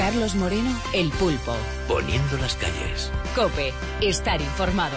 Carlos Moreno, El Pulpo. Poniendo las calles. COPE. Estar informado.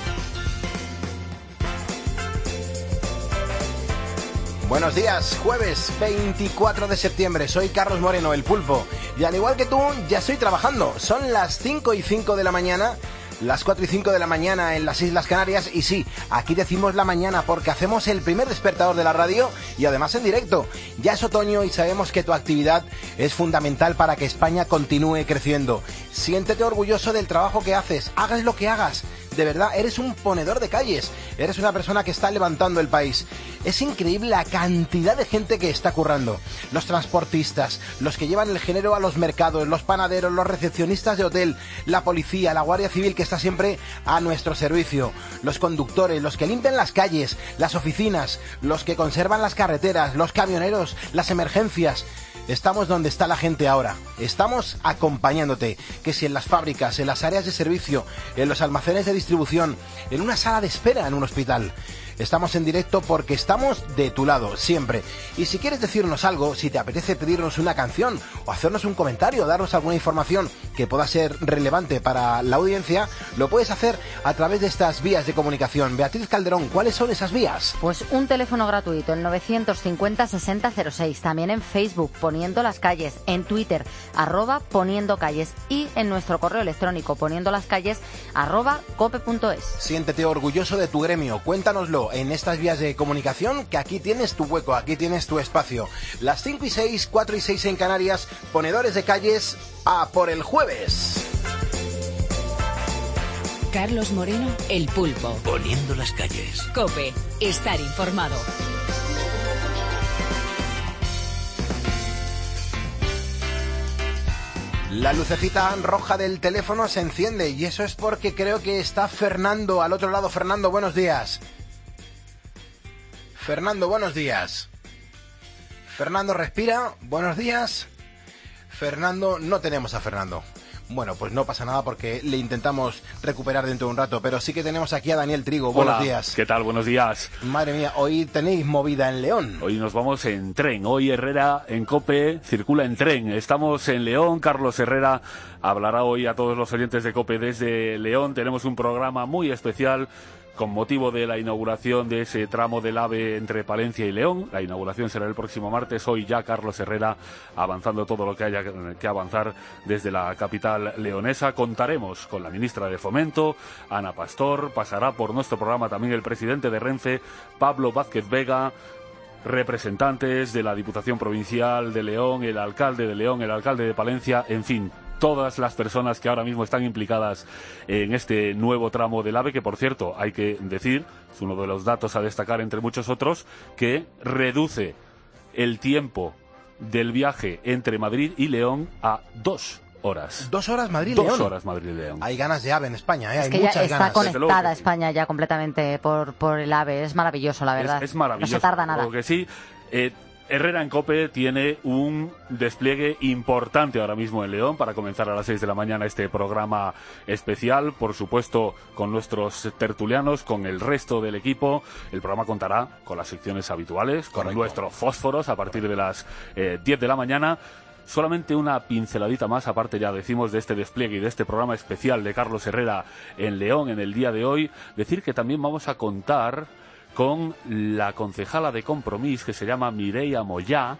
Buenos días, jueves 24 de septiembre, soy Carlos Moreno, El Pulpo, y al igual que tú, ya estoy trabajando. Son las 5:05 de la mañana, las 4:05 de la mañana en las Islas Canarias, y sí, aquí decimos la mañana porque hacemos el primer despertador de la radio y además en directo. Ya es otoño y sabemos que tu actividad es fundamental para que España continúe creciendo. Siéntete orgulloso del trabajo que haces, hagas lo que hagas. De verdad, eres un ponedor de calles, eres una persona que está levantando el país. Es increíble la cantidad de gente que está currando. Los transportistas, los que llevan el género a los mercados, los panaderos, los recepcionistas de hotel, la policía, la Guardia Civil que está siempre a nuestro servicio, los conductores, los que limpian las calles, las oficinas, los que conservan las carreteras, los camioneros, las emergencias. Estamos donde está la gente ahora, estamos acompañándote, que si en las fábricas, en las áreas de servicio, en los almacenes de distribución, en una sala de espera en un hospital. Estamos en directo porque estamos de tu lado, siempre. Y si quieres decirnos algo, si te apetece pedirnos una canción o hacernos un comentario, darnos alguna información que pueda ser relevante para la audiencia, lo puedes hacer a través de estas vías de comunicación. Beatriz Calderón, ¿cuáles son esas vías? Pues un teléfono gratuito, el 950-6006. También en Facebook, Poniendo las Calles. En Twitter, @Poniendo Calles. Y en nuestro correo electrónico, poniendolascalles, @cope.es. Siéntete orgulloso de tu gremio. Cuéntanoslo en estas vías de comunicación, que aquí tienes tu hueco, aquí tienes tu espacio. Las 5:06, 4:06 en Canarias, ponedores de calles, a por el jueves. Carlos Moreno, El Pulpo. Poniendo las calles. COPE. Estar informado. La lucecita roja del teléfono se enciende y eso es porque creo que está Fernando al otro lado. Fernando, buenos días. Fernando, buenos días. Fernando, respira. Buenos días. Fernando, no tenemos a Fernando. Bueno, pues no pasa nada porque le intentamos recuperar dentro de un rato, pero sí que tenemos aquí a Daniel Trigo. Buenos días. ¿Qué tal? Buenos días. Madre mía, hoy tenéis movida en León. Hoy nos vamos en tren. Hoy Herrera en COPE circula en tren. Estamos en León. Carlos Herrera hablará hoy a todos los oyentes de COPE desde León. Tenemos un programa muy especial con motivo de la inauguración de ese tramo del AVE entre Palencia y León. La inauguración será el próximo martes. Hoy ya Carlos Herrera avanzando todo lo que haya que avanzar desde la capital leonesa. Contaremos con la ministra de Fomento, Ana Pastor. Pasará por nuestro programa también el presidente de Renfe, Pablo Vázquez Vega, representantes de la Diputación Provincial de León, el alcalde de León, el alcalde de Palencia, en fin, todas las personas que ahora mismo están implicadas en este nuevo tramo del AVE, que por cierto, hay que decir, es uno de los datos a destacar entre muchos otros, que reduce el tiempo del viaje entre Madrid y León a 2 horas. 2 horas Madrid-León. 2 horas Madrid-León. Hay ganas de AVE en España, ¿eh? Es Hay que ya muchas está ganas. conectada España ya completamente por el AVE. Es maravilloso, la verdad. Es maravilloso. No se tarda nada. Porque sí, Herrera en COPE tiene un despliegue importante ahora mismo en León para comenzar a las 6 de la mañana este programa especial, por supuesto con nuestros tertulianos, con el resto del equipo. El programa contará con las secciones habituales, con nuestros fósforos a partir de las 10 de la mañana. Solamente una pinceladita más, aparte ya decimos de este despliegue y de este programa especial de Carlos Herrera en León en el día de hoy. Decir que también vamos a contar con la concejala de Compromís, que se llama Mireia Moyá,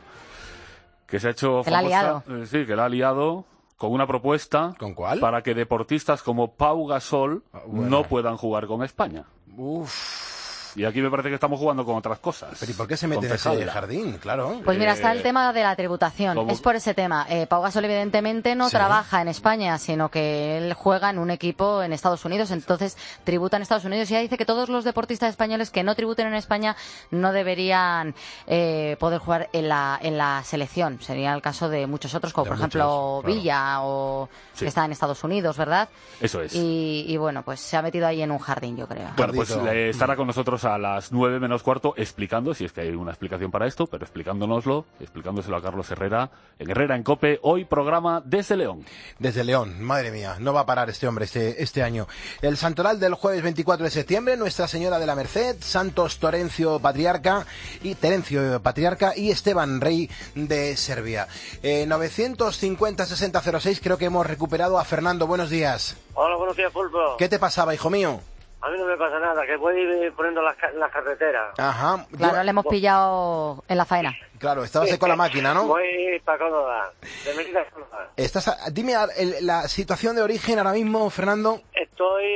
que se ha hecho famosa. Que la ha liado. Sí, que la ha liado con una propuesta. ¿Con cuál? Para que deportistas como Pau Gasol no puedan jugar con España. Uf. Y aquí me parece que estamos jugando con otras cosas. ¿Pero y por qué se mete en ese jardín? Claro. Pues mira, está el tema de la tributación. ¿cómo? Es por ese tema. Pau Gasol evidentemente no trabaja en España, sino que él juega en un equipo en Estados Unidos, entonces tributa en Estados Unidos. Y ella dice que todos los deportistas españoles que no tributen en España no deberían poder jugar en la selección. Sería el caso de muchos otros, como por ejemplo claro. Villa, o que está en Estados Unidos, ¿verdad? Eso es. Y bueno, pues se ha metido ahí en un jardín, yo creo. Bueno, pues estará con nosotros estaremos a las 9 menos cuarto explicando, si es que hay una explicación para esto, pero explicándoselo a Carlos Herrera en COPE, hoy programa desde León. Desde León, madre mía, no va a parar este hombre este año. El santoral del jueves 24 de septiembre, Nuestra Señora de la Merced, Santos Terencio Patriarca y Esteban Rey de Serbia. 950-6006, creo que hemos recuperado a Fernando. Buenos días. Hola, buenos días, Pulpo. ¿Qué te pasaba, hijo mío? A mí no me pasa nada, que voy ir poniendo las carreteras. Ajá. Claro, le hemos pillado en la faena. Claro, estabas con la máquina, ¿no? Voy para Córdoba, de Mérida a Córdoba. Dime la situación de origen ahora mismo, Fernando. Estoy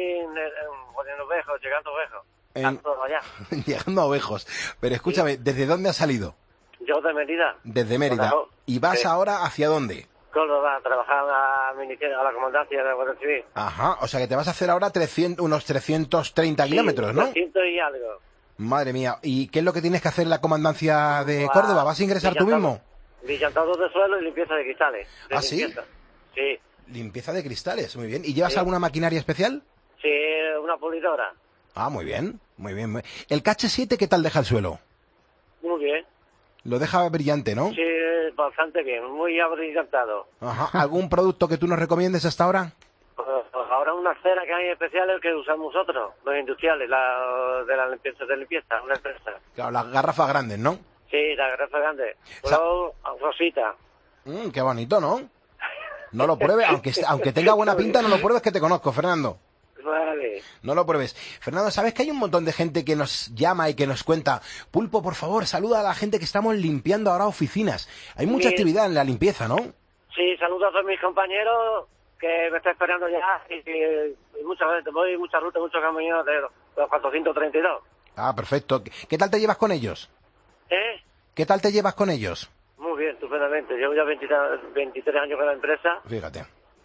poniendo ovejos, llegando allá. Llegando a Ovejos. Pero escúchame, ¿desde dónde has salido? Yo de Mérida. Desde Mérida. ¿Y vas ahora hacia dónde? Córdoba, a trabajar a la comandancia de la Guardia Civil. Ajá, o sea que te vas a hacer ahora unos 330 kilómetros, ¿no? 300 y algo. Madre mía, ¿y qué es lo que tienes que hacer en la comandancia de Córdoba? ¿Vas a ingresar tú mismo? Brillantado de suelo y limpieza de cristales. ¿Ah, sí? Sí. Limpieza de cristales, muy bien. ¿Y llevas alguna maquinaria especial? Sí, una pulidora. Ah, muy bien, muy bien. ¿El KH7 qué tal deja el suelo? Muy bien. Lo deja brillante, ¿no? Sí, bastante bien, muy abrillantado. Ajá. ¿Algún producto que tú nos recomiendes hasta ahora? Ahora una cera que hay especiales que usamos nosotros, los industriales, de la limpieza, una empresa. Claro, las garrafas grandes, ¿no? Sí, las garrafas grandes. Pero rosita. Qué bonito, ¿no? No lo pruebes, aunque tenga buena pinta, no lo pruebes, que te conozco, Fernando. Vale. No lo pruebes. Fernando, ¿sabes que hay un montón de gente que nos llama y que nos cuenta? Pulpo, por favor, saluda a la gente que estamos limpiando ahora oficinas. Hay mucha actividad en la limpieza, ¿no? Sí, saludos a mis compañeros que me están esperando ya. Y mucha gente, voy muchas rutas, muchos camiones de los 432. Ah, perfecto. ¿Qué tal te llevas con ellos? ¿Qué tal te llevas con ellos? Muy bien, estupendamente. Llevo ya 23 años con la empresa. Fíjate.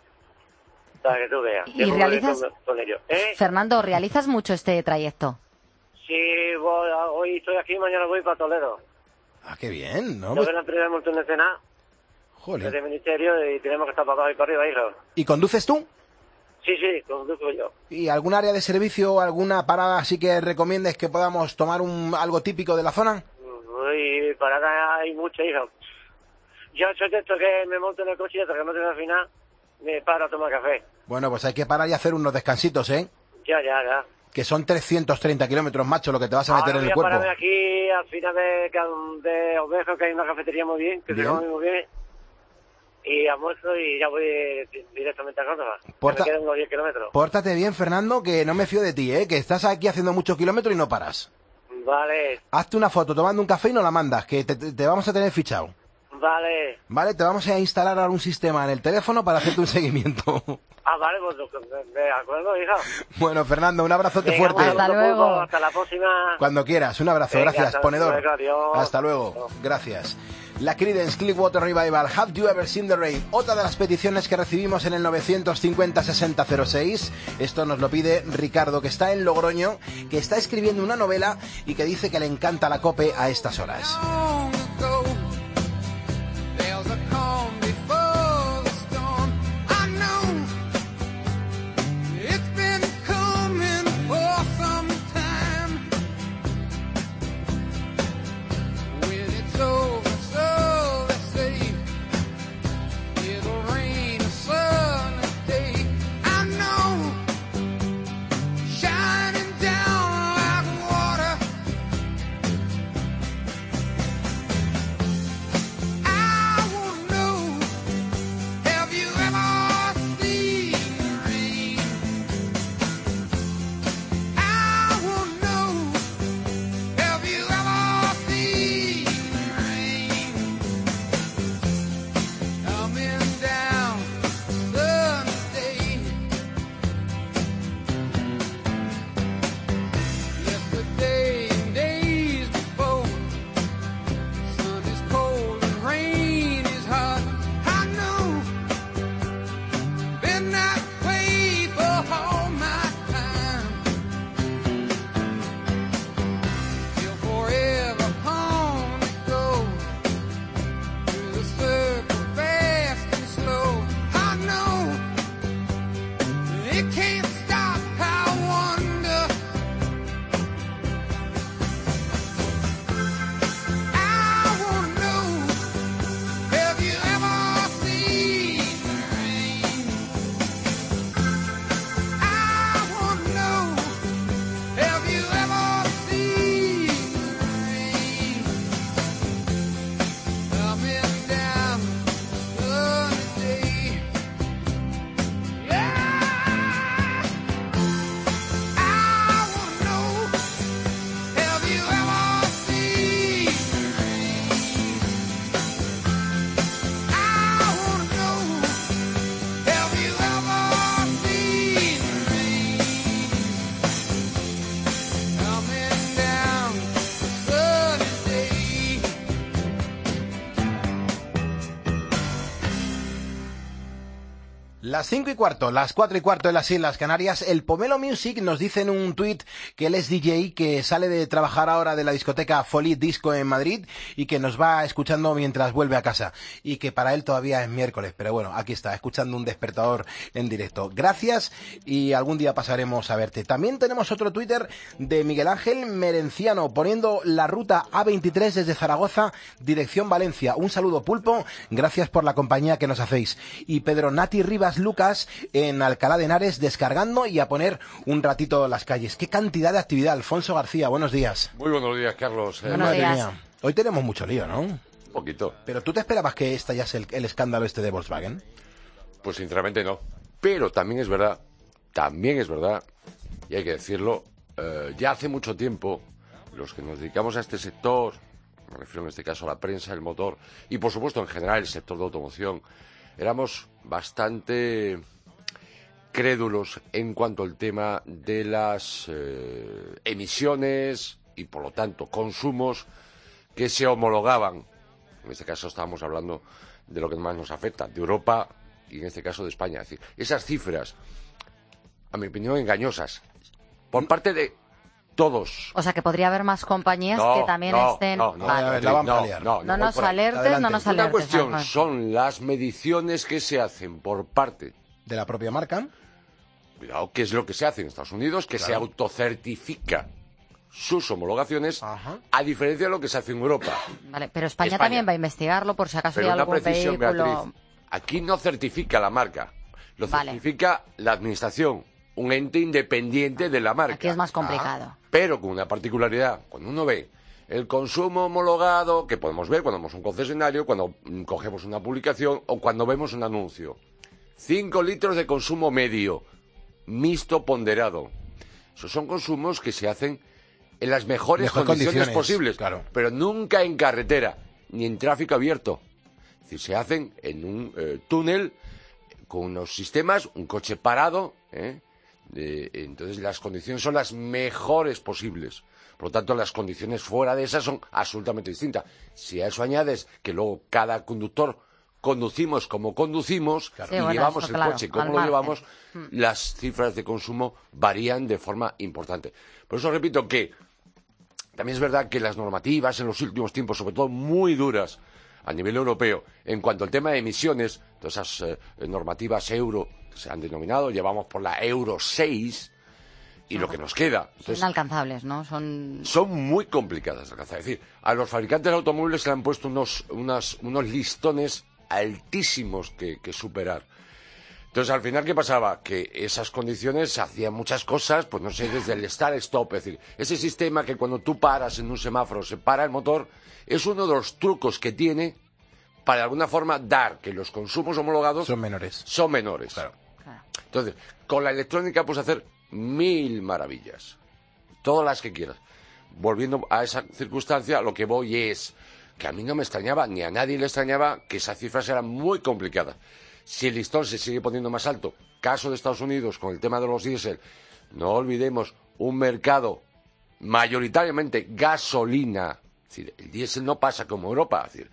Para que tú veas. ¿Y realizas? Con ellos. Fernando, ¿realizas mucho este trayecto? Sí, hoy estoy aquí, mañana voy para Toledo. Ah, qué bien, ¿no? Yo de la empresa multinacional. Joder. Del ministerio y tenemos que estar para abajo y para arriba, hijo. ¿Y conduces tú? Sí, conduzco yo. ¿Y algún área de servicio o alguna parada así que recomiendes que podamos tomar algo típico de la zona? Uy, parada hay muchas, hijo. Yo soy de esto que me monto en el coche y hasta que no tengo al final me paro a tomar café. Bueno, pues hay que parar y hacer unos descansitos, ¿eh? Ya. Que son 330 kilómetros, macho, lo que te vas a meter en el cuerpo. Ahora voy a pararme aquí al final de Ovejos, que hay una cafetería muy bien, que se come muy bien. Y almuerzo y ya voy directamente a Córdoba. Me quedan unos 10 kilómetros. Pórtate bien, Fernando, que no me fío de ti, ¿eh? Que estás aquí haciendo muchos kilómetros y no paras. Vale. Hazte una foto tomando un café y no la mandas, que te vamos a tener fichado. Vale. Vale, te vamos a instalar ahora un sistema en el teléfono para hacerte un seguimiento. Vale, pues de acuerdo, hija. Bueno, Fernando, un abrazote fuerte. Hasta luego. Hasta la próxima. Cuando quieras, un abrazo. Venga, gracias, ponedor. Luego, adiós. Hasta luego, gracias. La Creedence Clearwater Revival, Have You Ever Seen the Rain? Otra de las peticiones que recibimos en el 950-6006. Esto nos lo pide Ricardo, que está en Logroño, que está escribiendo una novela y que dice que le encanta la COPE a estas horas. Las 5:15, las 4:15 en las Islas Canarias. El Pomelo Music nos dice en un tuit que él es DJ, que sale de trabajar ahora de la discoteca Folie Disco en Madrid y que nos va escuchando mientras vuelve a casa. Y que para él todavía es miércoles, pero bueno, aquí está, escuchando un despertador en directo. Gracias y algún día pasaremos a verte. También tenemos otro Twitter de Miguel Ángel Merenciano poniendo la ruta A23 desde Zaragoza, dirección Valencia. Un saludo, Pulpo, gracias por la compañía que nos hacéis. Y Pedro Nati Rivas Lucas en Alcalá de Henares descargando y a poner un ratito las calles. Qué cantidad de actividad. Alfonso García, buenos días. Muy buenos días, Carlos. Buenos días. Hoy tenemos mucho lío, ¿no? Un poquito. ¿Pero tú te esperabas que estallase el escándalo este de Volkswagen? Pues sinceramente no. Pero también es verdad, y hay que decirlo, ya hace mucho tiempo, los que nos dedicamos a este sector, me refiero en este caso a la prensa, el motor, y por supuesto en general el sector de automoción, éramos bastante crédulos en cuanto al tema de las emisiones y por lo tanto consumos que se homologaban. En este caso estábamos hablando de lo que más nos afecta, de Europa y en este caso de España. Es decir, esas cifras, a mi opinión, engañosas, por parte de todos. O sea, que podría haber más compañías que también estén... No nos alertes. La cuestión son las mediciones que se hacen por parte de la propia marca. Cuidado, ¿qué es lo que se hace en Estados Unidos? Que se autocertifica sus homologaciones, a diferencia de lo que se hace en Europa. Vale, pero España también va a investigarlo por si acaso hay algún vehículo... Beatriz, aquí no certifica la marca, lo certifica la administración, un ente independiente de la marca. Aquí es más complicado. Pero con una particularidad, cuando uno ve el consumo homologado, que podemos ver cuando vamos a un concesionario, cuando cogemos una publicación o cuando vemos un anuncio. 5 litros de consumo medio, mixto ponderado. Esos son consumos que se hacen en las mejores condiciones posibles, claro. Pero nunca en carretera, ni en tráfico abierto. Es decir, se hacen en un túnel con unos sistemas, un coche parado, entonces las condiciones son las mejores posibles. Por lo tanto, las condiciones fuera de esas son absolutamente distintas. Si a eso añades que luego cada conductor conducimos como conducimos, y llevamos el coche como lo llevamos, las cifras de consumo varían de forma importante. Por eso repito que también es verdad que las normativas en los últimos tiempos, sobre todo muy duras a nivel europeo, en cuanto al tema de emisiones, todas esas normativas euro que se han denominado, llevamos por la Euro 6 y lo que nos queda. Entonces, son inalcanzables, ¿no? Son muy complicadas de alcanzar. Es decir, a los fabricantes de automóviles se le han puesto unos listones altísimos que superar. Entonces, al final, ¿qué pasaba? Que esas condiciones hacían muchas cosas, pues no sé, desde el start-stop, es decir, ese sistema que cuando tú paras en un semáforo se para el motor, es uno de los trucos que tiene para de alguna forma dar que los consumos homologados son menores. Claro. Entonces, con la electrónica puedes hacer 1000 maravillas, todas las que quieras. Volviendo a esa circunstancia, lo que voy es que a mí no me extrañaba, ni a nadie le extrañaba, que esas cifras eran muy complicadas. Si el listón se sigue poniendo más alto, caso de Estados Unidos con el tema de los diésel, no olvidemos un mercado mayoritariamente gasolina. Es decir, el diésel no pasa como Europa, es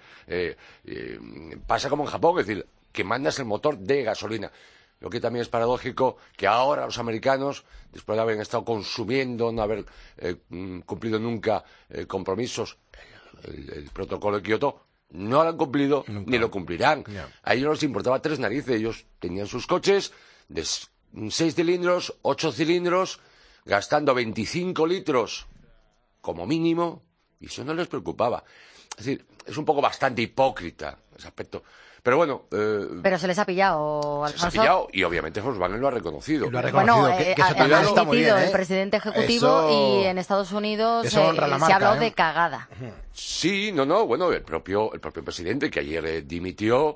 decir, pasa como en Japón, es decir, que mandas el motor de gasolina. Lo que también es paradójico que ahora los americanos, después de haber estado consumiendo, no haber cumplido nunca compromisos, el protocolo de Kioto, no lo han cumplido ni lo cumplirán. A ellos no les importaba 3 narices. Ellos tenían sus coches de 6 cilindros, 8 cilindros, gastando 25 litros como mínimo, y eso no les preocupaba. Es decir, es un poco bastante hipócrita ese aspecto. Pero bueno... Pero se les ha pillado, Alfonso. Se les ha pillado y obviamente Volkswagen lo ha reconocido. Lo ha reconocido, bueno, que ha admitido muy bien, el presidente ejecutivo y en Estados Unidos se ha hablado de cagada. Sí, bueno, el propio presidente que ayer dimitió...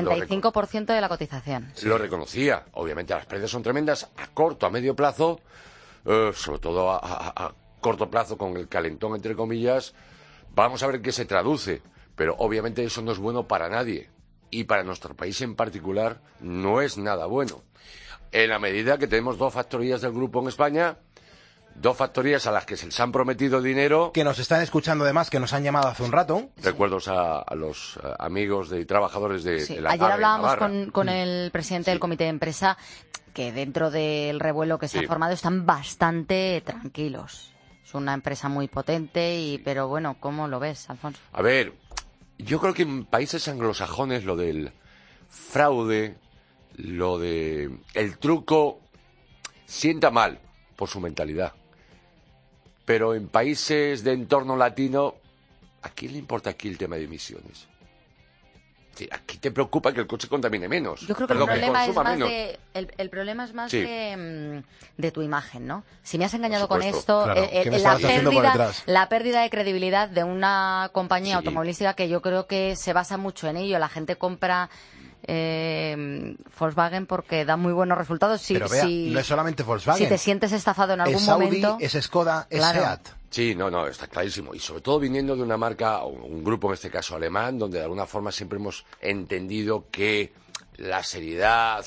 35% de la cotización. Lo reconocía. Obviamente las pérdidas son tremendas a corto, a medio plazo, sobre todo a corto plazo con el calentón, entre comillas. Vamos a ver qué se traduce, pero obviamente eso no es bueno para nadie. Y para nuestro país en particular no es nada bueno. En la medida que tenemos 2 factorías del grupo en España, 2 factorías a las que se les han prometido dinero. Que nos están escuchando además, que nos han llamado hace un rato. Recuerdos a los amigos y trabajadores de la Ayer hablábamos con el presidente del comité de empresa, que dentro del revuelo que se ha formado están bastante tranquilos. Es una empresa muy potente, pero bueno, ¿cómo lo ves, Alfonso? A ver, yo creo que en países anglosajones lo del fraude, lo de el truco, sienta mal por su mentalidad. Pero en países de entorno latino, ¿a quién le importa aquí el tema de emisiones? Aquí te preocupa que el coche contamine menos. Yo creo que el problema es más de tu imagen, ¿no? Si me has engañado con esto, claro, la pérdida de credibilidad de una compañía automovilística, que yo creo que se basa mucho en ello. La gente compra Volkswagen porque da muy buenos resultados. Pero vea, no es solamente Volkswagen. Si te sientes estafado en algún momento... momento... Es Skoda, es Seat. Sí, no, está clarísimo. Y sobre todo viniendo de una marca, o un grupo en este caso alemán, donde de alguna forma siempre hemos entendido que la seriedad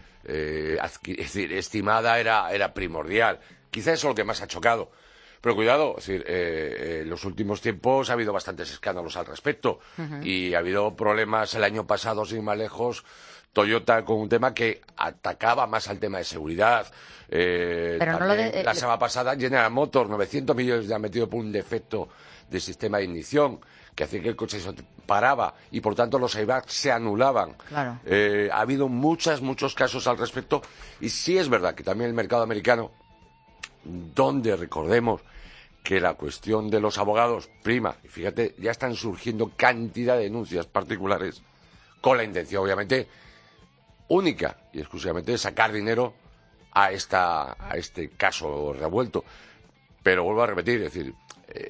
estimada era primordial. Quizá eso es lo que más ha chocado. Pero cuidado, es decir, en los últimos tiempos ha habido bastantes escándalos al respecto. Y ha habido problemas el año pasado, sin ir más lejos, Toyota con un tema que atacaba más al tema de seguridad. La semana pasada General Motors, 900 millones le han metido por un defecto del sistema de ignición que hacía que el coche se paraba y por tanto los airbags se anulaban. Claro. Ha habido muchos casos al respecto y sí es verdad que también el mercado americano, donde recordemos que la cuestión de los abogados prima, y fíjate, ya están surgiendo cantidad de denuncias particulares con la intención obviamente única y exclusivamente de sacar dinero a este caso revuelto. Pero vuelvo a repetir, es decir,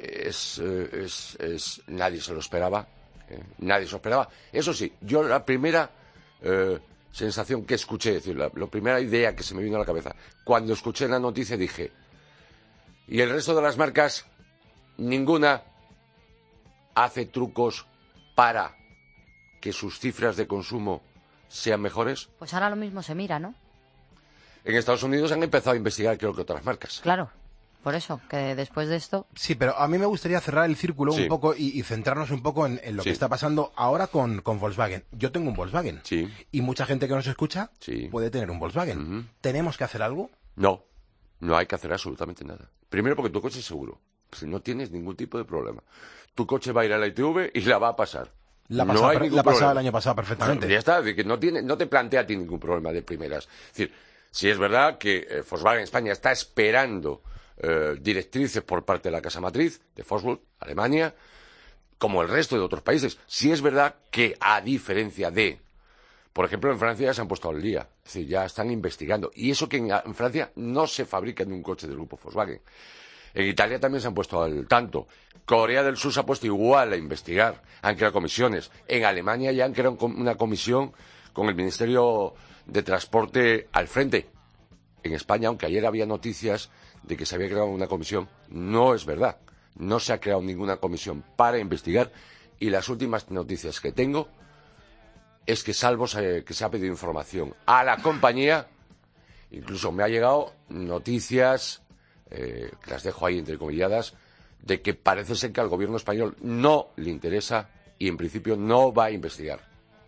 nadie se lo esperaba, nadie se lo esperaba. Eso sí, yo la primera sensación que escuché, es decir, la primera idea que se me vino a la cabeza, cuando escuché la noticia dije, ¿y el resto de las marcas? Ninguna hace trucos para que sus cifras de consumo sean mejores. Pues ahora lo mismo se mira, ¿no? En Estados Unidos han empezado a investigar, creo que otras marcas. Claro, por eso, que después de esto... Sí, pero a mí me gustaría cerrar el círculo un poco y centrarnos un poco en lo que está pasando ahora con Volkswagen. Yo tengo un Volkswagen. Sí. Y mucha gente que nos escucha puede tener un Volkswagen. ¿Tenemos que hacer algo? No hay que hacer absolutamente nada. Primero porque tu coche es seguro. Si no tienes ningún tipo de problema. Tu coche va a ir a la ITV y la va a pasar. La pasaba el año pasado perfectamente. Ya está, es decir, que no te plantea a ti ningún problema de primeras. Es decir, si es verdad que Volkswagen España está esperando directrices por parte de la casa matriz de Volkswagen, Alemania, como el resto de otros países. Si es verdad que a diferencia de, por ejemplo, en Francia ya se han puesto al día, es decir, ya están investigando. Y eso que en Francia no se fabrica ni un coche del grupo Volkswagen. En Italia también se han puesto al tanto. Corea del Sur se ha puesto igual a investigar. Han creado comisiones. En Alemania ya han creado una comisión con el Ministerio de Transporte al frente. En España, aunque ayer había noticias de que se había creado una comisión, no es verdad. No se ha creado ninguna comisión para investigar. Y las últimas noticias que tengo es que salvo que se ha pedido información a la compañía, incluso me ha llegado noticias... que las dejo ahí entrecomilladas, de que parece ser que al gobierno español no le interesa y en principio no va a investigar.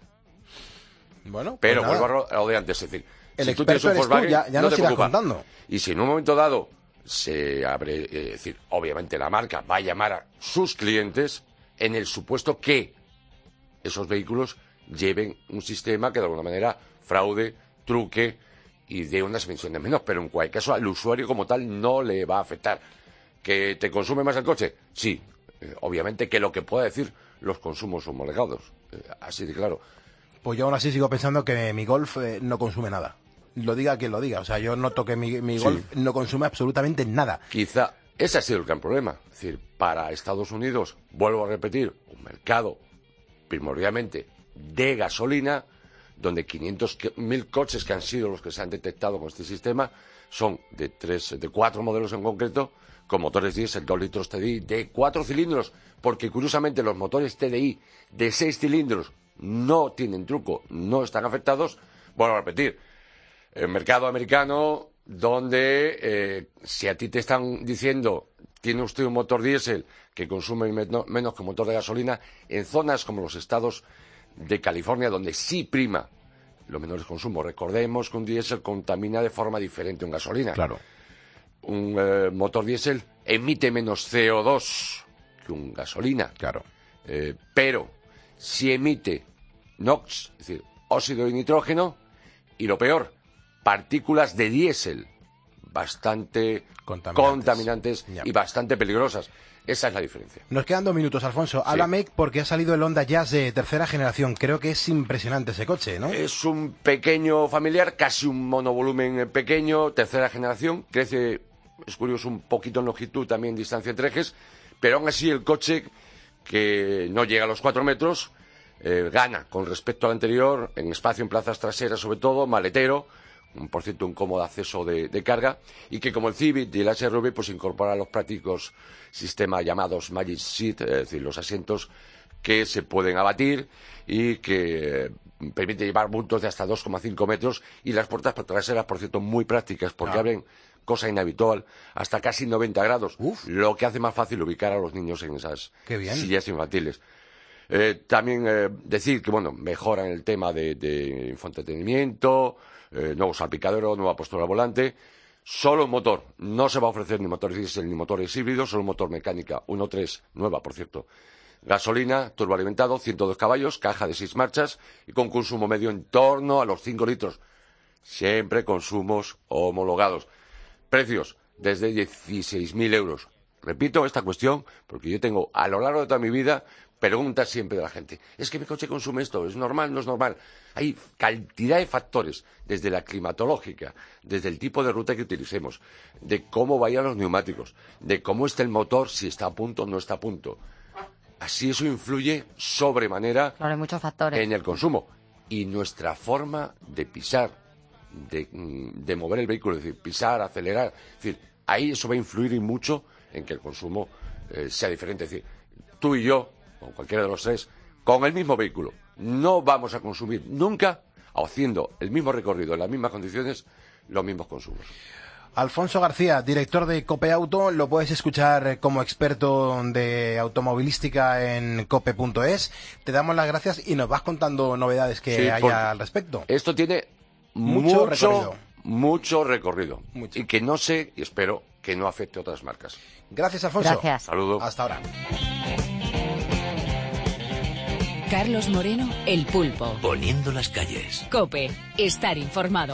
Bueno, pero vuelvo a lo de antes, es decir, si tú tienes un Volkswagen, ya no te preocupa. Contando. Y si en un momento dado se abre, es decir, obviamente la marca va a llamar a sus clientes en el supuesto que esos vehículos lleven un sistema que de alguna manera fraude, truque y de unas emisiones menos, pero en cualquier caso al usuario como tal no le va a afectar. ¿Que te consume más el coche? Sí, obviamente que lo que pueda decir los consumos homologados, así de claro. Pues yo aún así sigo pensando que mi Golf no consume nada. Lo diga quien lo diga, o sea, yo noto que mi Golf no consume absolutamente nada. Quizá ese ha sido el gran problema, es decir, para Estados Unidos, vuelvo a repetir, un mercado primordialmente de gasolina, donde 500.000 coches que han sido los que se han detectado con este sistema son de 4 modelos en concreto, con motores diésel 2 litros TDI de 4 cilindros, porque curiosamente los motores TDI de 6 cilindros no tienen truco, no están afectados. Vuelvo a repetir, el mercado americano donde si a ti te están diciendo tiene usted un motor diésel que consume menos que un motor de gasolina, en zonas como los estados de California, donde sí prima los menores consumos. Recordemos que un diésel contamina de forma diferente a un gasolina. Claro. Un motor diésel emite menos CO2 que un gasolina. Claro. Pero si emite NOx, es decir, óxido de nitrógeno, y lo peor, partículas de diésel bastante contaminantes y bastante peligrosas. Esa es la diferencia. Nos quedan 2 minutos, Alfonso. Sí. Háblame porque ha salido el Honda Jazz de tercera generación. Creo que es impresionante ese coche, ¿no? Es un pequeño familiar, casi un monovolumen pequeño, tercera generación. Crece, es curioso, un poquito en longitud, también distancia entre ejes. Pero aún así el coche, que no llega a los 4 metros, gana con respecto al anterior, en espacio en plazas traseras sobre todo, maletero, por cierto, un cómodo acceso de carga, y que como el Civic y el HR-V pues incorpora los prácticos sistemas llamados Magic Seat, es decir, los asientos que se pueden abatir y que permite llevar bultos de hasta 2,5 metros, y las puertas traseras, por cierto, muy prácticas porque abren, cosa inhabitual, hasta casi 90 grados, lo que hace más fácil ubicar a los niños en esas sillas infantiles. También decir que, bueno, mejoran el tema de infoentretenimiento, nuevo salpicadero, nueva postura al volante. Solo un motor, no se va a ofrecer ni motores diésel ni motores híbridos, solo un motor mecánica 1.3, nueva por cierto, gasolina, turboalimentado, 102 caballos, caja de 6 marchas y con consumo medio en torno a los 5 litros. Siempre consumos homologados. Precios desde 16.000 euros. Repito esta cuestión porque yo tengo a lo largo de toda mi vida preguntas siempre de la gente. Es que mi coche consume esto, ¿es normal? ¿No es normal? Hay cantidad de factores, desde la climatológica, desde el tipo de ruta que utilicemos, de cómo vayan los neumáticos, de cómo está el motor, si está a punto o no está a punto. Así eso influye sobremanera hay muchos factores en el consumo. Y nuestra forma de pisar, de mover el vehículo, es decir, pisar, acelerar, es decir, ahí eso va a influir mucho en que el consumo sea diferente. Es decir, tú y yo, o cualquiera de los tres, con el mismo vehículo, no vamos a consumir nunca, haciendo el mismo recorrido en las mismas condiciones, los mismos consumos. Alfonso García, director de Cope Auto, lo puedes escuchar como experto de automovilística en cope.es. Te damos las gracias y nos vas contando novedades que haya al respecto. Esto tiene mucho recorrido. Y que no sé, y espero que no afecte a otras marcas. Gracias, Alfonso. Gracias. Saludos. Hasta ahora. Carlos Moreno, El Pulpo. Poniendo las calles. COPE, estar informado.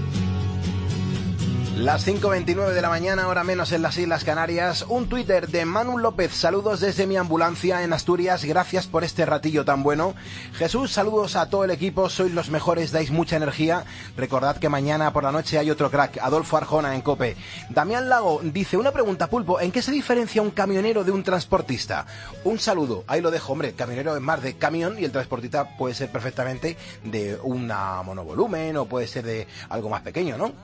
Las 5:29 de la mañana, hora menos en las Islas Canarias. Un Twitter de Manu López. Saludos desde mi ambulancia en Asturias. Gracias por este ratillo tan bueno. Jesús, saludos a todo el equipo. Sois los mejores, dais mucha energía. Recordad que mañana por la noche hay otro crack, Adolfo Arjona en COPE. Damián Lago dice, una pregunta, Pulpo, ¿en qué se diferencia un camionero de un transportista? Un saludo. Ahí lo dejo, hombre. El camionero es más de camión y el transportista puede ser perfectamente de una monovolumen o puede ser de algo más pequeño, ¿no?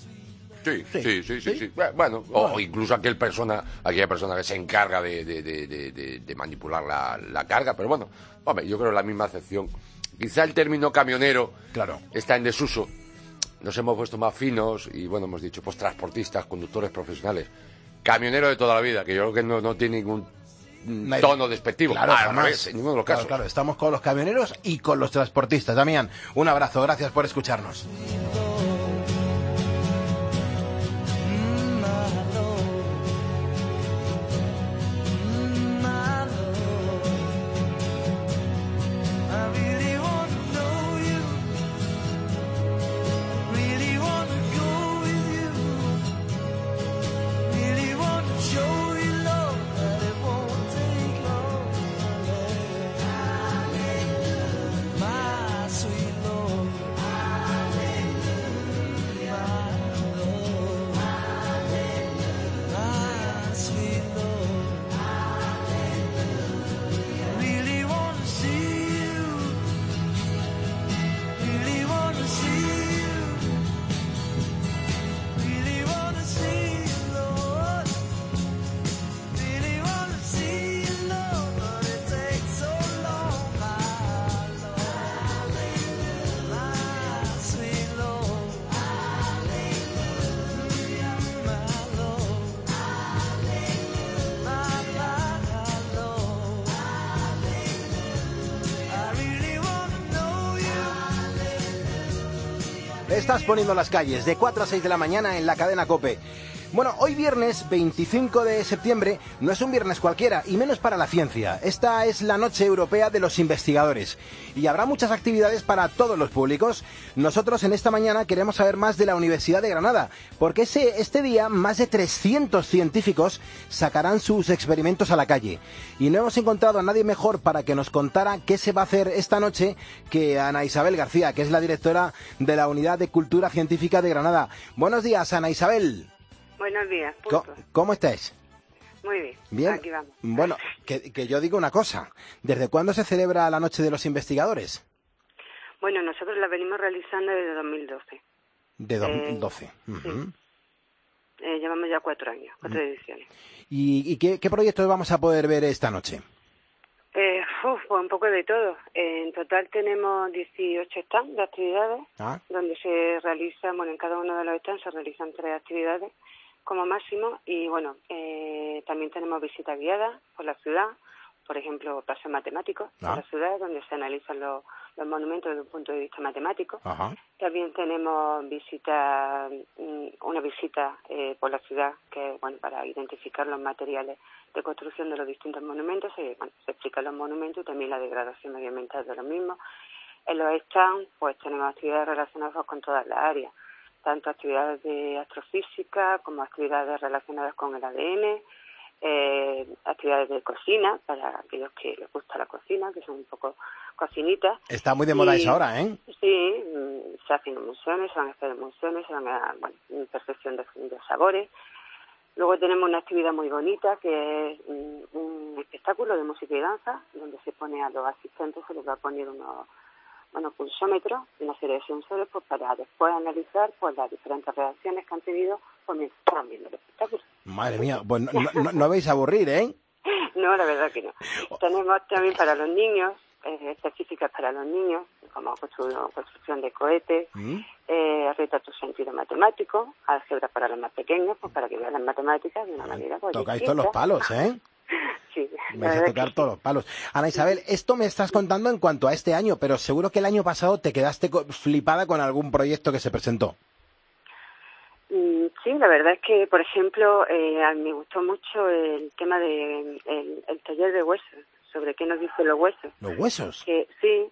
Sí. Bueno, o incluso aquella persona que se encarga de manipular la carga, pero bueno, hombre, yo creo la misma acepción. Quizá el término camionero está en desuso. Nos hemos puesto más finos y, bueno, hemos dicho, pues transportistas, conductores profesionales. Camionero de toda la vida, que yo creo que no tiene ningún tono despectivo. Claro, al revés, en ninguno de los casos. Claro, estamos con los camioneros y con los transportistas. Damián, un abrazo, gracias por escucharnos. Estás poniendo las calles de 4 a 6 de la mañana en la cadena COPE. Bueno, hoy viernes 25 de septiembre no es un viernes cualquiera, y menos para la ciencia. Esta es la Noche Europea de los Investigadores y habrá muchas actividades para todos los públicos. Nosotros en esta mañana queremos saber más de la Universidad de Granada, porque este día más de 300 científicos sacarán sus experimentos a la calle. Y no hemos encontrado a nadie mejor para que nos contara qué se va a hacer esta noche que Ana Isabel García, que es la directora de la Unidad de Cultura Científica de Granada. Buenos días, Ana Isabel. Buenos días. ¿Cómo estáis? Muy bien. Bien. Aquí vamos. Bueno, que yo digo una cosa. ¿Desde cuándo se celebra la Noche de los Investigadores? Bueno, nosotros la venimos realizando desde 2012. De 2012. Sí. Llevamos ya 4 años, 4 ediciones. ¿Y qué proyectos vamos a poder ver esta noche? Pues un poco de todo. En total tenemos 18 stands de actividades, donde se realizan, en cada uno de los stands se realizan 3 actividades como máximo, y también tenemos visitas guiadas por la ciudad, por ejemplo, paseos matemáticos por la ciudad, donde se analizan los monumentos desde un punto de vista matemático. También tenemos una visita por la ciudad, que para identificar los materiales de construcción de los distintos monumentos. Se explican los monumentos y también la degradación medioambiental de los mismos. En los stands pues tenemos actividades relacionadas con todas las áreas, tanto actividades de astrofísica como actividades relacionadas con el ADN, actividades de cocina para aquellos que les gusta la cocina, que son un poco cocinitas. Está muy de moda eso ahora, ¿eh? Sí, se hacen emulsiones, se van a hacer emulsiones, se van a percepción de sabores. Luego tenemos una actividad muy bonita que es un espectáculo de música y danza, donde se pone a los asistentes, se les va a poner unos pulsómetros y una serie de sensores para después analizar las diferentes reacciones que han tenido mientras estaban viendo el espectáculo. Madre mía, pues no vais a aburrir, ¿eh? No, la verdad que no. Tenemos también para los niños, específicas para los niños, como construcción de cohetes, reta tu sentido matemático, álgebra para los más pequeños, pues para que vean las matemáticas de una manera Tocáis todos los palos, ¿eh? Sí, vais a tocar todos los palos. Ana Isabel, esto me estás contando en cuanto a este año, pero seguro que el año pasado te quedaste flipada con algún proyecto que se presentó. Sí, la verdad es que, por ejemplo, a mí me gustó mucho el tema de el taller de huesos, sobre qué nos dicen los huesos. ¿Los huesos? Sí,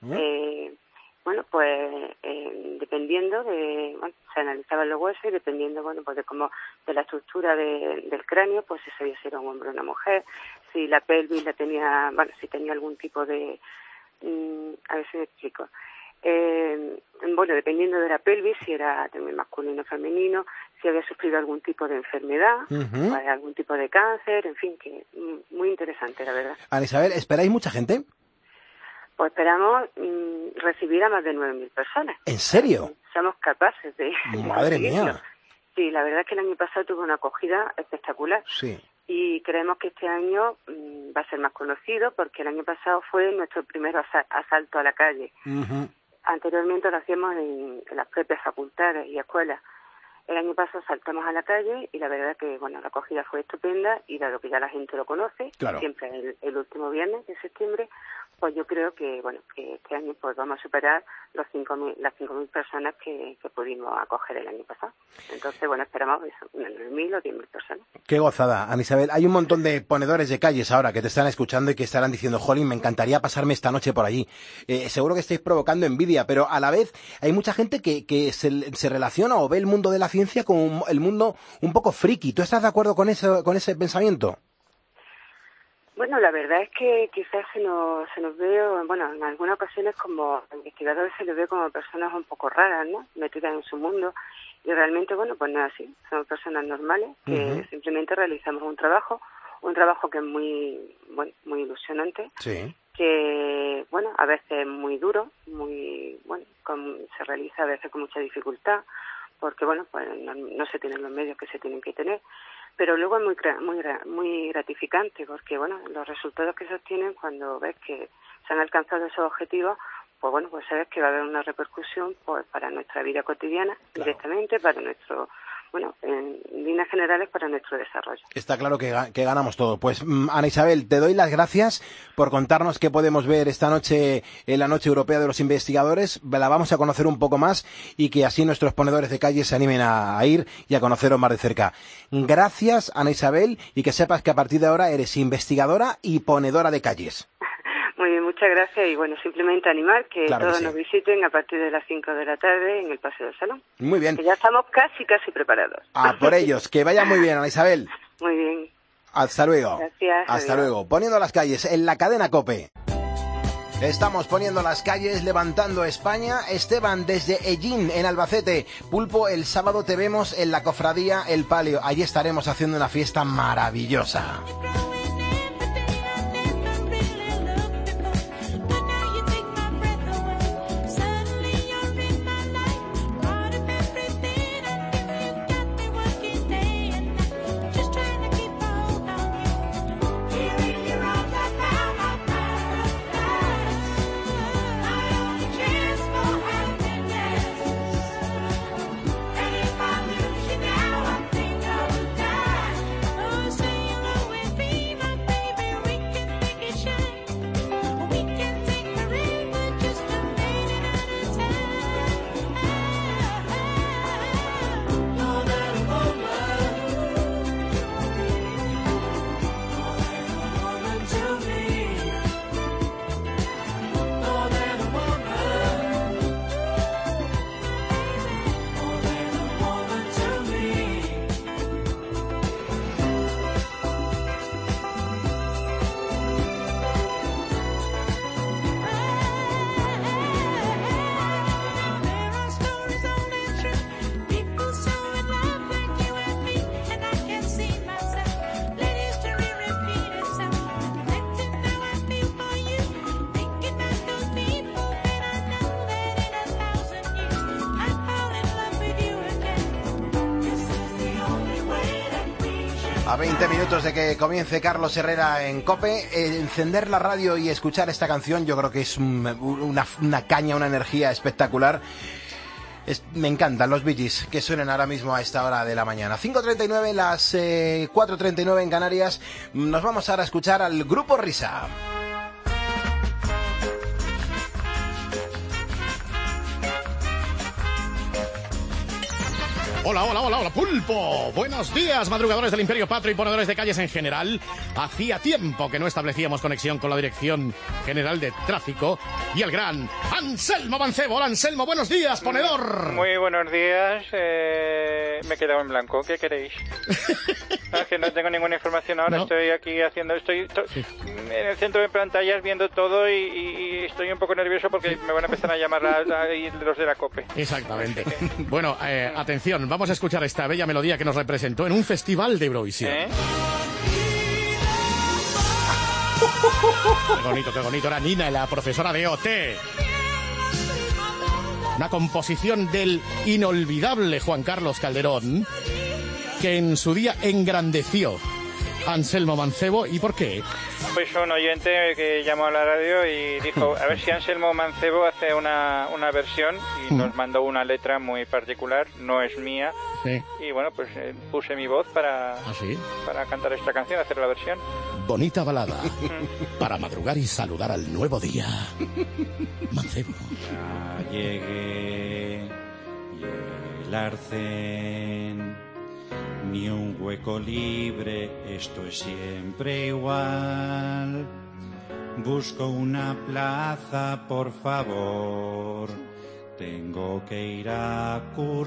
dependiendo se analizaban los huesos y dependiendo, de la estructura del cráneo, pues se sabía si era un hombre o una mujer, si la pelvis si tenía algún tipo de, a ver si me explico. Dependiendo de la pelvis, si era también masculino o femenino, si había sufrido algún tipo de enfermedad, algún tipo de cáncer, en fin, que muy interesante, la verdad. Ana Isabel, ¿esperáis mucha gente? Pues esperamos recibir a más de 9.000 personas. ¿En serio? Somos capaces de... ¡Madre mía! Sí, la verdad es que el año pasado tuvo una acogida espectacular. Sí. Y creemos que este año va a ser más conocido, porque el año pasado fue nuestro primer asalto a la calle. Anteriormente lo hacíamos en las propias facultades y escuelas. El año pasado saltamos a la calle y la verdad que la acogida fue estupenda, y dado que ya la gente lo conoce, siempre el último viernes de septiembre, pues yo creo que que este año pues vamos a superar las 5.000 personas que pudimos acoger el año pasado. Entonces, esperamos unas 9.000 o 10.000 personas. Qué gozada, Ana Isabel. Hay un montón de ponedores de calles ahora que te están escuchando y que estarán diciendo, jolín, me encantaría pasarme esta noche por allí. Seguro que estáis provocando envidia, pero a la vez hay mucha gente que se relaciona o ve el mundo de la ciencia como el mundo un poco friki. ¿Tú estás de acuerdo con ese pensamiento? Bueno, la verdad es que quizás se nos ve, en algunas ocasiones como investigadores se les ve como personas un poco raras, ¿no? Metidas en su mundo, y realmente, pues no es así. Somos personas normales que simplemente realizamos un trabajo que es muy ilusionante, que, a veces muy duro, se realiza a veces con mucha dificultad, porque, no se tienen los medios que se tienen que tener. Pero luego es muy gratificante, porque los resultados que se obtienen cuando ves que se han alcanzado esos objetivos, pues sabes que va a haber una repercusión para nuestra vida cotidiana, directamente, para nuestro bueno, en líneas generales para nuestro desarrollo. Está claro que ganamos todo. Pues Ana Isabel, te doy las gracias por contarnos qué podemos ver esta noche en la Noche Europea de los Investigadores. La vamos a conocer un poco más y que así nuestros ponedores de calle se animen a ir y a conoceros más de cerca. Gracias, Ana Isabel, y que sepas que a partir de ahora eres investigadora y ponedora de calles. Muy bien, muchas gracias y bueno, simplemente animar que todos nos visiten a partir de las 5 de la tarde en el Paseo del Salón. Muy bien. Que ya estamos casi preparados. Por ellos, que vaya muy bien, Ana Isabel. Muy bien. Hasta luego. Gracias. Hasta luego. Poniendo las calles en la cadena COPE. Estamos poniendo las calles, levantando España. Esteban, desde Ellín, en Albacete. Pulpo, el sábado te vemos en la cofradía El Palio. Allí estaremos haciendo una fiesta maravillosa. A 20 minutos de que comience Carlos Herrera en COPE, encender la radio y escuchar esta canción yo creo que es una caña, una energía espectacular. Me encantan los Bee Gees que suenen ahora mismo a esta hora de la mañana. 5:39, las 4:39 en Canarias. Nos vamos ahora a escuchar al Grupo Risa. Hola, Pulpo. Buenos días, madrugadores del Imperio Patrio y ponedores de calles en general. Hacía tiempo que no establecíamos conexión con la Dirección General de Tráfico y el gran Anselmo Mancebo. Hola, Anselmo, buenos días, ponedor. Muy buenos días. Me he quedado en blanco. ¿Qué queréis? Es que no tengo ninguna información ahora. No. Estoy aquí haciendo... Estoy en el centro de pantallas viendo todo y estoy un poco nervioso porque me van a empezar a llamar los de la COPE. Exactamente. Bueno, atención, vamos a escuchar esta bella melodía que nos representó en un festival de Eurovisión. Qué bonito. Era Nina, la profesora de OT. Una composición del inolvidable Juan Carlos Calderón, que en su día engrandeció Anselmo Mancebo. ¿Y por qué? Pues un oyente que llamó a la radio y dijo, a ver si Anselmo Mancebo hace una versión, y nos mandó una letra muy particular, no es mía. Sí. Y bueno, pues puse mi voz para cantar esta canción, hacer la versión. Bonita balada para madrugar y saludar al nuevo día. Mancebo. Ya llegué el arcén, ni un hueco libre, esto es siempre igual. Busco una plaza, por favor, tengo que ir a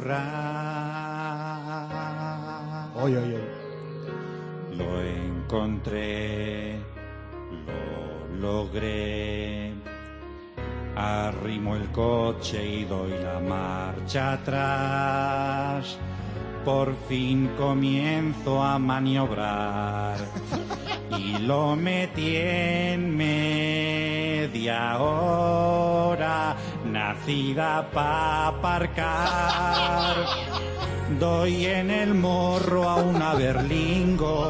currar. Oye. Lo encontré, lo logré. Arrimo el coche y doy la marcha atrás. Por fin comienzo a maniobrar y lo metí en media hora, nacida pa' aparcar. Doy en el morro a una berlingo,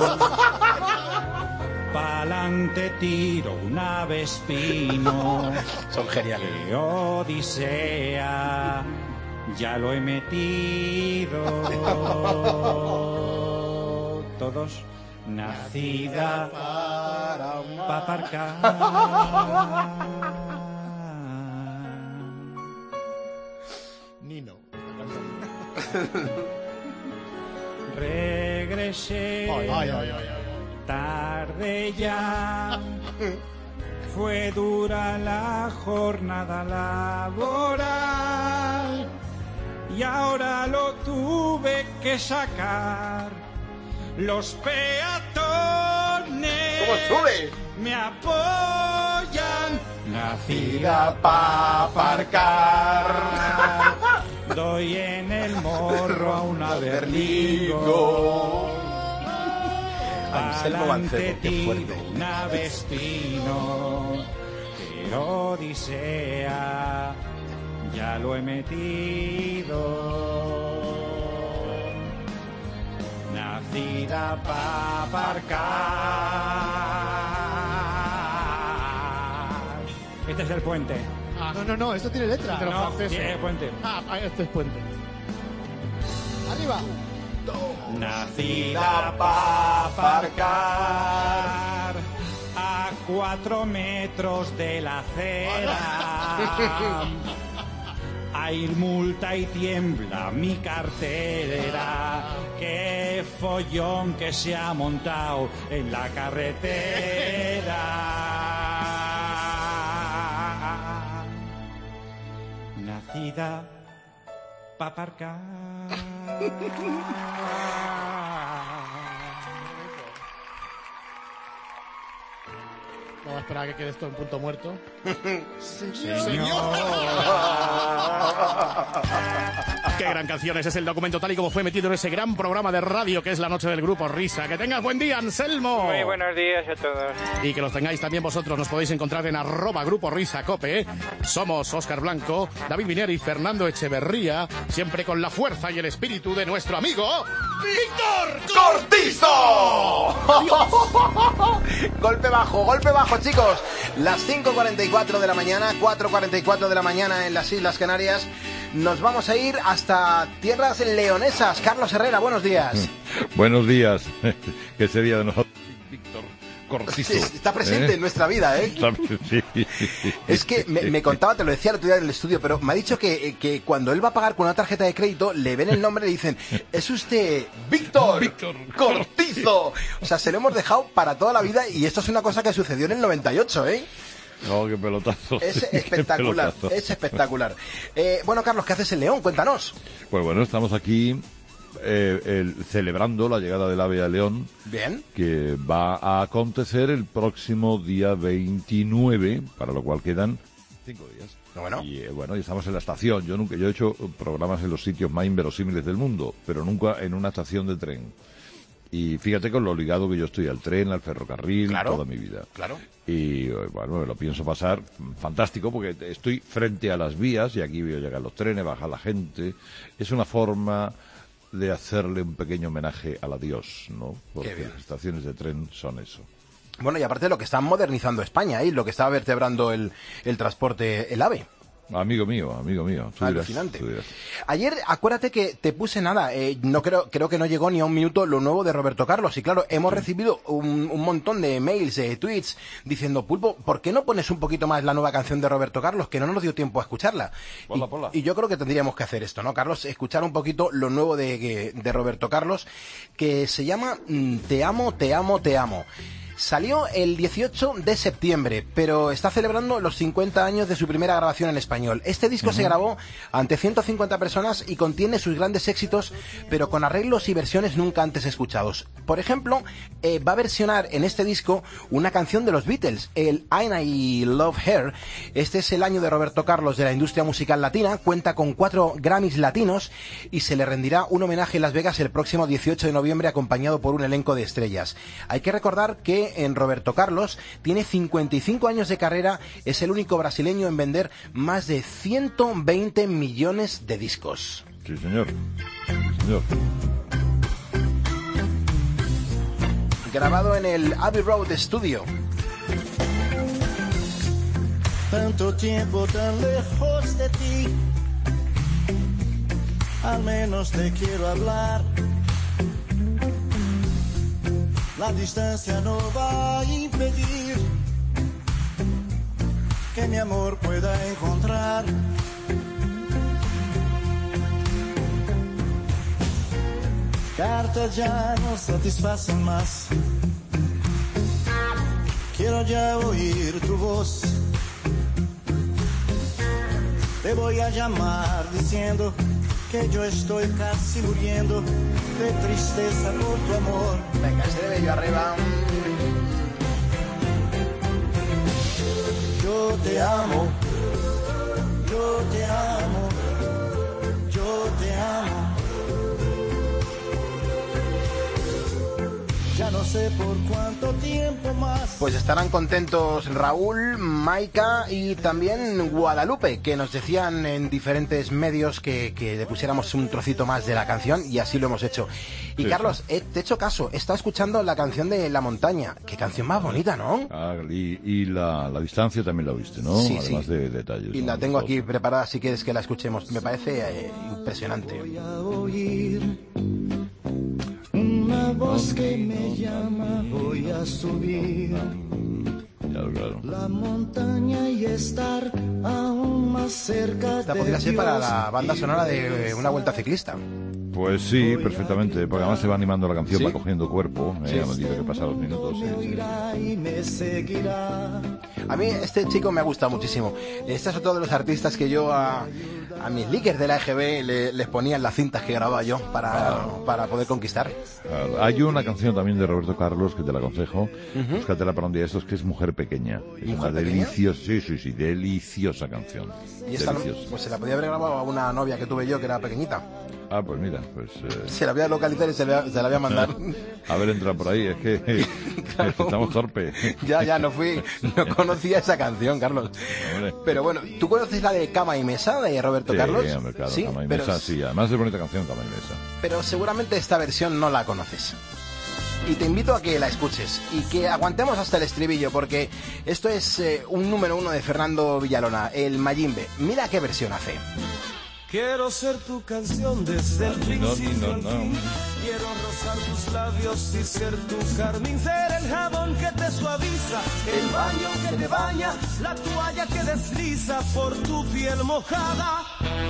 pa'lante tiro una Vespino. Son geniales. ¡Qué odisea! ya lo he metido. Todos. Nacida para aparcar. Nino. Regresé tarde ya. Fue dura la jornada laboral y ahora lo tuve que sacar. Los peatones ¿cómo sube? Me apoyan. Nacida para aparcar. Doy en el morro a una berlingo. Anselmo Mancebo, qué fuerte. Un avespino. Pero odisea, ya lo he metido. Nacida para aparcar. Este es el puente. No, esto tiene letra. No, tiene puente. Este es puente. Arriba. Nacida para aparcar a 4 metros de la acera. Hay multa y tiembla mi cartera. Qué follón que se ha montado en la carretera. Nacida pa' aparcar. Vamos a esperar a que quede esto en punto muerto. Señor. Qué gran canción, ese es el documento tal y como fue metido en ese gran programa de radio que es La Noche del Grupo Risa. Que tengas buen día, Anselmo. Muy buenos días a todos. Y que los tengáis también vosotros. Nos podéis encontrar en @Grupo Risa Cope. Somos Óscar Blanco, David Miner y Fernando Echeverría, siempre con la fuerza y el espíritu de nuestro amigo Víctor Cortizo. Golpe bajo, chicos. Las 5:44 de la mañana, 4:44 de la mañana en las Islas Canarias. Nos vamos a ir hasta tierras leonesas. Carlos Herrera, buenos días. Buenos días. ¿Qué sería de nosotros, Víctor Cortizo? Está presente en nuestra vida, ¿eh? Sí. Es que me contaba, te lo decía el otro día en el estudio, pero me ha dicho que cuando él va a pagar con una tarjeta de crédito, le ven el nombre y le dicen, es usted Víctor Cortizo. O sea, se lo hemos dejado para toda la vida y esto es una cosa que sucedió en el 98, ¿eh? Oh, qué pelotazo. Es espectacular, es espectacular. Bueno, Carlos, ¿qué haces en León? Cuéntanos. Pues bueno, estamos aquí celebrando la llegada del AVE a León. Bien. Que va a acontecer el próximo día 29, para lo cual quedan 5 días. Bueno. Y y estamos en la estación. Yo he hecho programas en los sitios más inverosímiles del mundo, pero nunca en una estación de tren. Y fíjate con lo ligado que yo estoy al tren, al ferrocarril, claro, toda mi vida. Claro. Y bueno, me lo pienso pasar fantástico porque estoy frente a las vías y aquí veo llegar los trenes, baja la gente. Es una forma de hacerle un pequeño homenaje al adiós, ¿no? Porque las estaciones de tren son eso. Bueno, y aparte de lo que están modernizando España, y lo que está vertebrando el transporte, el AVE. Amigo mío. Alucinante. Ayer, acuérdate que te puse no creo que no llegó ni a un minuto lo nuevo de Roberto Carlos. Y claro, hemos recibido un montón de mails, tweets, diciendo, Pulpo, ¿por qué no pones un poquito más la nueva canción de Roberto Carlos? Que no nos dio tiempo a escucharla. Ponla. Y yo creo que tendríamos que hacer esto, ¿no, Carlos? Escuchar un poquito lo nuevo de Roberto Carlos, que se llama Te amo, te amo, te amo. Salió el 18 de septiembre, pero está celebrando los 50 años de su primera grabación en español. Este disco se grabó ante 150 personas y contiene sus grandes éxitos, pero con arreglos y versiones nunca antes escuchados. Por ejemplo, va a versionar en este disco una canción de los Beatles, el I Love Her. Este es el año de Roberto Carlos de la industria musical latina, cuenta con 4 Grammys latinos y se le rendirá un homenaje en Las Vegas el próximo 18 de noviembre acompañado por un elenco de estrellas. Hay que recordar que en Roberto Carlos tiene 55 años de carrera, es el único brasileño en vender más de 120 millones de discos. Sí, señor. Sí, señor. Grabado en el Abbey Road Studio. Tanto tiempo tan lejos de ti, al menos te quiero hablar. La distancia no va a impedir que mi amor pueda encontrar cartas ya no satisfacen más. Quiero ya oír tu voz. Te voy a llamar diciendo que yo estoy casi muriendo de tristeza por tu amor. Venga, ese de bello arriba. Yo te amo, yo te amo, yo te amo. Ya no sé por cuánto tiempo más. Pues estarán contentos Raúl, Maika y también Guadalupe, que nos decían en diferentes medios que le pusiéramos un trocito más de la canción, y así lo hemos hecho. Y sí, Carlos, te he hecho caso, he estado escuchando la canción de La Montaña. Qué canción más bonita, ¿no? Y la distancia también la viste, ¿no? Sí, además sí. De detalles. Y la tengo aquí preparada si quieres que la escuchemos. Me parece impresionante. Voy a oír una voz que me llama, voy a subir la montaña y estar aún más cerca. Esta podría ser para la banda sonora de Una Vuelta Ciclista. Pues sí, perfectamente, porque además se va animando la canción, ¿Sí? Va cogiendo cuerpo, Sí. a medida que pasan los minutos. A mí este chico me ha gustado muchísimo. Este es otro de los artistas que yo a mis leakers de la EGB les ponía en las cintas que grababa yo para poder conquistar. Hay una canción también de Roberto Carlos que te la aconsejo, búscatela para un día de estos, que es Mujer Pequeña. Es una deliciosa, sí, deliciosa canción. Y esta pues se la podía haber grabado a una novia que tuve yo que era pequeñita. Ah, pues mira, pues... Se la voy a localizar y se la voy a mandar. A ver, entra por ahí, es que claro. Estamos torpes. Ya, no conocía esa canción, Carlos. Hombre. Pero bueno, ¿tú conoces la de Cama y Mesa de Roberto Carlos? Sí, hombre, claro, ¿Sí? Cama y Mesa, sí, además es bonita canción, Cama y Mesa. Pero seguramente esta versión no la conoces. Y te invito a que la escuches y que aguantemos hasta el estribillo, porque esto es un número 1 de Fernando Villalona, el Mayimbe. Mira qué versión hace. Quiero ser tu canción desde el principio al fin. Quiero rozar tus labios y ser tu carmín. Ser el jabón que te suaviza, el baño que te baña, la toalla que desliza por tu piel mojada.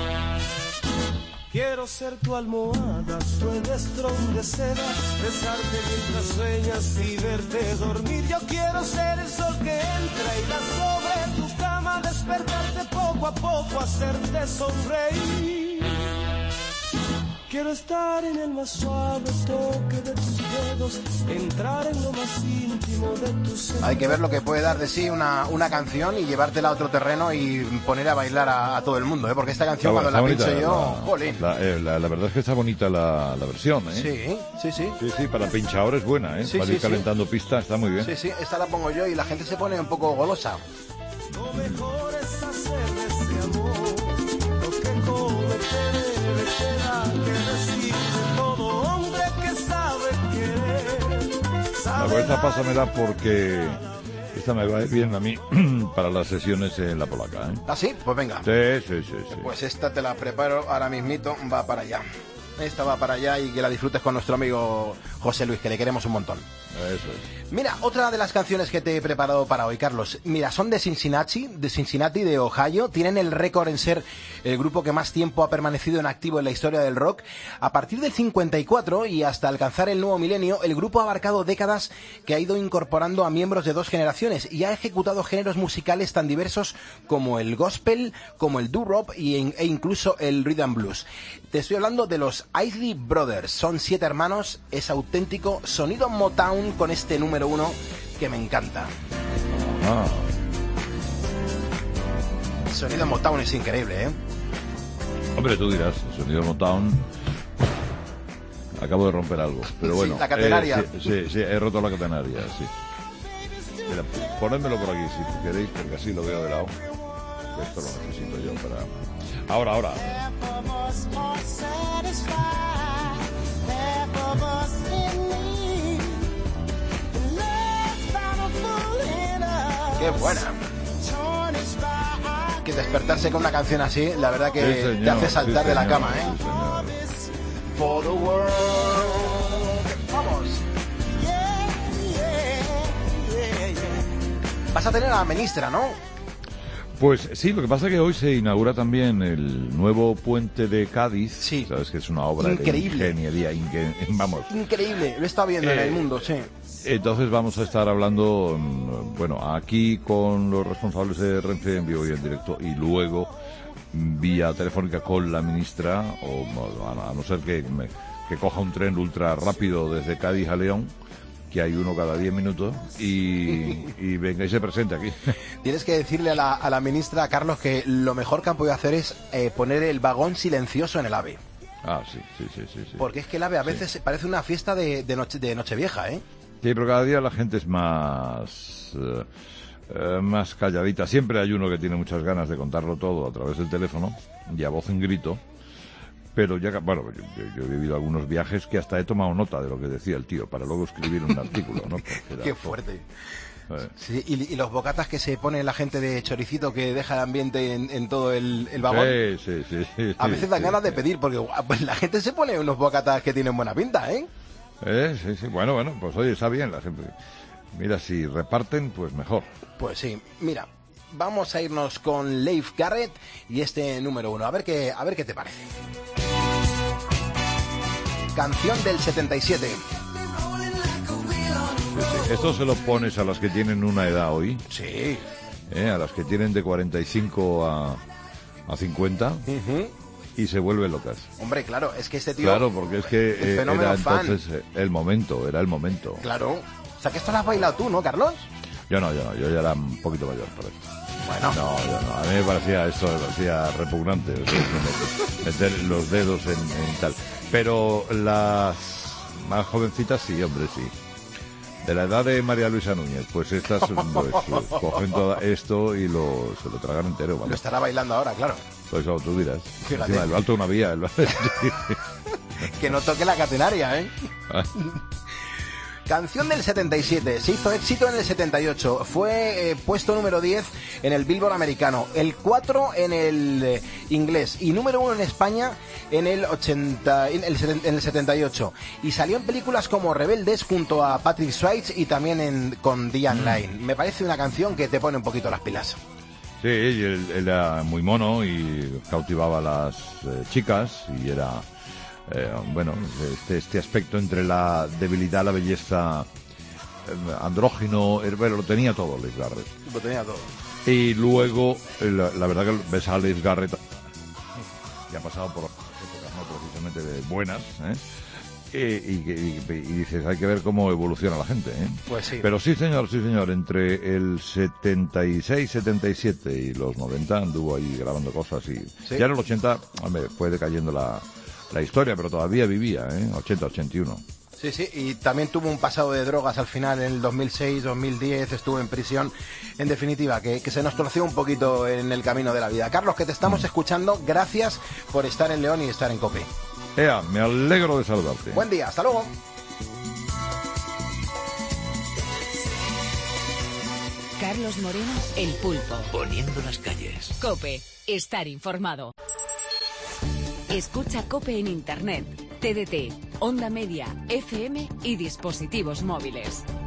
Quiero ser tu almohada, tu edestrón de seda, besarte mientras sueñas y verte dormir. Yo quiero ser el sol que entra y la sobre tu cama, despertarte poco a poco, hacerte sonreír. Quiero estar en el más suave toque de tus dedos, entrar en lo más íntimo de tus senos. Hay que ver lo que puede dar de sí una canción y llevártela a otro terreno y poner a bailar a todo el mundo, ¿eh? Porque esta canción cuando la pincho yo, jolín. La verdad es que está bonita la versión, ¿eh? Sí. Sí, para pinchador es buena, ¿eh? Sí, para ir calentando pista, está muy bien. Sí, esta la pongo yo y la gente se pone un poco golosa. Lo mejor es hacer de este amor lo que le queda que decir. Todo hombre que sabe querer. Esta pásamela porque esta me va bien a mí para las sesiones en la Polaca, ¿eh? ¿Ah, sí? Pues venga. Sí. Pues esta te la preparo ahora mismito, va para allá. Esta va para allá y que la disfrutes con nuestro amigo José Luis, que le queremos un montón. Eso es. Mira, otra de las canciones que te he preparado para hoy, Carlos. Mira, son de Cincinnati, de Ohio. Tienen el récord en ser el grupo que más tiempo ha permanecido en activo en la historia del rock. A partir del 54 y hasta alcanzar el nuevo milenio, el grupo ha abarcado décadas que ha ido incorporando a miembros de dos generaciones y ha ejecutado géneros musicales tan diversos como el gospel, como el doo-wop e incluso el rhythm and blues. Te estoy hablando de los Isley Brothers. Son 7 hermanos, es auténtico sonido Motown con este número 1 que me encanta. El sonido Motown es increíble, ¿eh? Hombre, tú dirás, el sonido Motown... Acabo de romper algo, pero bueno. Sí, la catenaria. Sí, he roto la catenaria, sí. Mira, ponedmelo por aquí si queréis, porque así lo veo de lado. Esto lo necesito yo para... Ahora. ¡Qué buena! Que despertarse con una canción así, la verdad que sí, señor, te hace saltar de la cama, sí, señor. for the world. Vamos. Vas a tener a la ministra, ¿no? Pues sí, lo que pasa es que hoy se inaugura también el nuevo puente de Cádiz. Sí. Sabes que es una obra increíble. De ingeniería, vamos. Increíble, lo he estado viendo en el mundo, sí. Entonces vamos a estar hablando, bueno, aquí con los responsables de Renfe en vivo y en directo, y luego vía telefónica con la ministra, o a no ser que coja un tren ultra rápido desde Cádiz a León, que hay uno cada 10 minutos, y venga y se presente aquí. Tienes que decirle a la ministra, Carlos, que lo mejor que han podido hacer es poner el vagón silencioso en el AVE. Ah, sí. Porque es que el AVE a veces parece una fiesta de Nochevieja, ¿eh? Sí, pero cada día la gente es más calladita. Siempre hay uno que tiene muchas ganas de contarlo todo a través del teléfono y a voz en grito. Pero ya, bueno, yo he vivido algunos viajes que hasta he tomado nota de lo que decía el tío para luego escribir un artículo, ¿no? Qué fuerte. Sí, y los bocatas que se pone la gente de choricito que deja el ambiente en todo el vagón. Sí. A veces dan ganas de pedir, porque pues, la gente se pone unos bocatas que tienen buena pinta, ¿eh? Sí. Bueno, pues oye, está bien la gente. Mira, si reparten, pues mejor. Pues sí, mira. Vamos a irnos con Leif Garrett y este número 1. A ver qué te parece. Canción del 77. Sí. Esto se lo pones a las que tienen una edad hoy. Sí. A las que tienen de 45 a 50. Y se vuelven locas. Hombre, claro, es que este tío... Claro, porque es que era entonces el momento. Claro. O sea, que esto lo has bailado tú, ¿no, Carlos? Yo no, yo ya era un poquito mayor para esto. Bueno. No, a mí me parecía repugnante, o sea, meter los dedos en tal. Pero las más jovencitas sí, hombre, sí. De la edad de María Luisa Núñez, pues estas pues, cogen todo esto y se lo tragan entero, ¿vale? Lo estará bailando ahora, claro. Pues eso, tú dirás. Fíjate. Encima, el alto una vía. Que no toque la catenaria, ¿eh? Canción del 77, se hizo éxito en el 78, fue puesto número 10 en el Billboard americano, el 4 en el inglés y número 1 en España en el 78, y salió en películas como Rebeldes junto a Patrick Swayze y también con Diane Lane. Me parece una canción que te pone un poquito las pilas. Sí, y él era muy mono y cautivaba a las chicas y era... bueno, este aspecto entre la debilidad, la belleza, andrógino, bueno, lo tenía todo Leif Garrett. Lo tenía todo. Y luego, la verdad que ves a Leif Garrett, que ha pasado por épocas no precisamente de buenas, y dices, hay que ver cómo evoluciona la gente, Pues sí. Pero sí, señor, entre el 76, 77 y los 90 anduvo ahí grabando cosas y ¿sí? Ya en el 80, hombre, fue decayendo la historia, pero todavía vivía, 80, 81. Sí, y también tuvo un pasado de drogas al final en el 2006, 2010, estuvo en prisión. En definitiva, que se nos torció un poquito en el camino de la vida. Carlos, que te estamos escuchando, gracias por estar en León y estar en COPE. Me alegro de saludarte. Buen día, hasta luego. Carlos Moreno, El Pulpo. Poniendo las calles. COPE, estar informado. Escucha COPE en Internet, TDT, Onda Media, FM y dispositivos móviles.